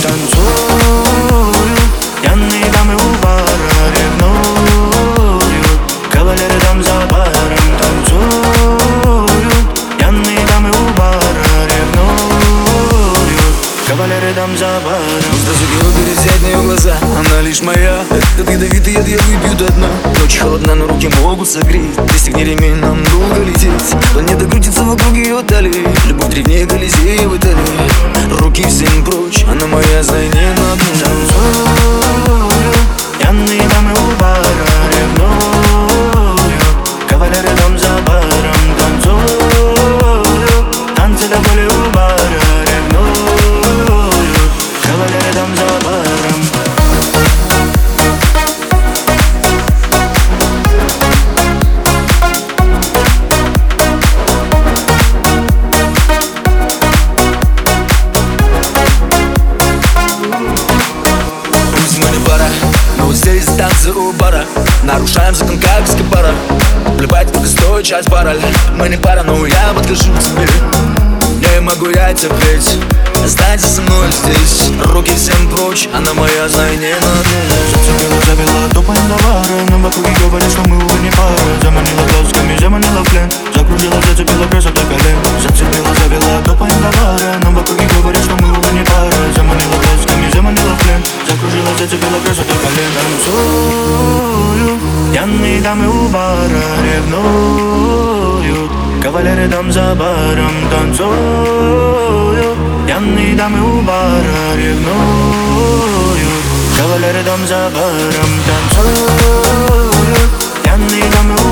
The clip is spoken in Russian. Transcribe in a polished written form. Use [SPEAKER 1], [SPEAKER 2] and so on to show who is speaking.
[SPEAKER 1] танцуют. Пьяные дамы у бара ревнуют. Кавалеры там за баром танцуют. Пьяные дамы у бара ревнуют. Кавалеры там за баром.
[SPEAKER 2] Засугила пересядь на ее глаза, она лишь моя. Этот ядовитый яд я выпью до дна. Ночь холодна, но руки могут согреть. Пристегни ремень, нам долго лететь. Планета крутится вокруг ее талии. Любовь древнее Колизея в Италии. Руки всем прочь, она моя, знай, не надо.
[SPEAKER 1] Танцуют. Пьяные дамы у бара ревнуют. Кавалеры там за баром танцуют. Танцы до боли у бара ревнуют. Кавалеры там за баром.
[SPEAKER 2] Мы не пара, но вот здесь танцы у бара. Нарушаем закон, как без капара. Плевать, только стоит часть параль. Мы не пара, но я подкажу к тебе. Не могу я терпеть. Останься со мной здесь. Руки всем прочь, она моя, знай, не надо.
[SPEAKER 1] Завела, топаем до бара. Нам вокруг говорят, что мы уже не пара. Заманила глазками, заманила в плен. Закружила, зацепила красок до колен. Зацепила, завела, топаем до бара. Нам вокруг говорят, что мы уже не пара. Заманила глазками, заманила в плен. Закружила, зацепила красок до колен. Танцуют. Пьяные дамы у бара ревнуют. Кавалеры там за баром танцуют. Пьяные дамы у бара ревнуют. Кавалеры там за баром танцуют. Пьяные дамы у